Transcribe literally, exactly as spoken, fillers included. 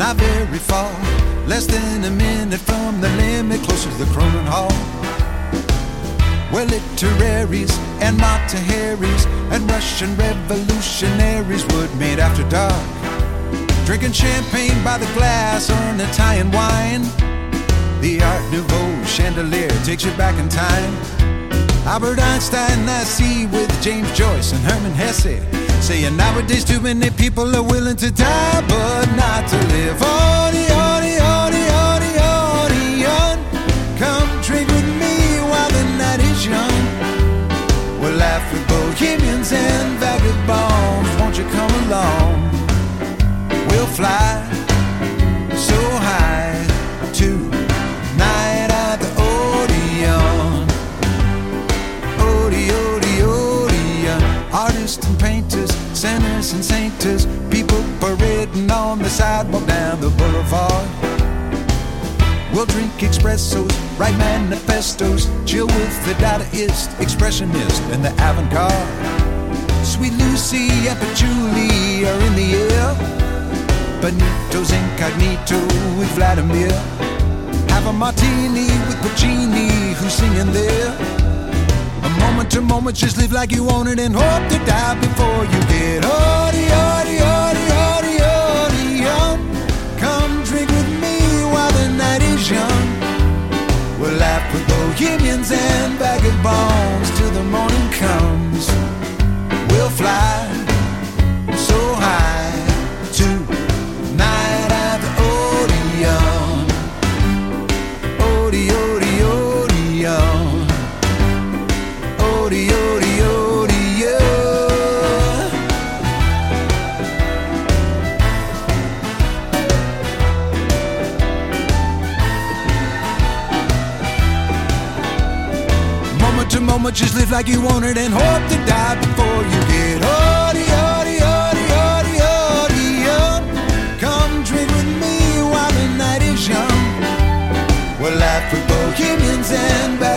not very far, less than a minute from the limit, closer to the Cronin Hall, where literaries and Mata Haris and Russian revolutionaries would meet after dark, drinking champagne by the glass or an Italian wine. The Art Nouveau chandelier takes you back in time. Albert Einstein I see with James Joyce and Hermann Hesse, saying nowadays too many people are willing to die but not to live. Audi, Audi, Audi, Audi, Audi, on. Come drink with me while the night is young. We'll laugh with bohemians and vagabonds. Won't you come along? We'll fly so high tonight at the Odeon. Ode, Ode, Odeon. Artists and painters, sinners and sainters, people parading on the sidewalk down the boulevard. We'll drink espressos, write manifestos, chill with the Dadaist, expressionist, and the avant-garde. Sweet Lucy and Patchouli are in the air. Benito's incognito with Vladimir. Have a martini with Puccini, who's singing there. A moment to moment, just live like you want it and hope to die before you get Audi, Audi, Audi, Audi, Audi, on. Come drink with me while the night is young. We'll laugh with bohemians and vagabonds till the morning comes. We'll fly so high tonight at the Odeon. Ode, Ode, Odeon. Ode, Ode, Odeon. Moment to moment, just live like you want it and hope to die before you get Ode, Ode, Ode, Ode, Odeon. Come drink with me while the night is young. We'll laugh with bohemians and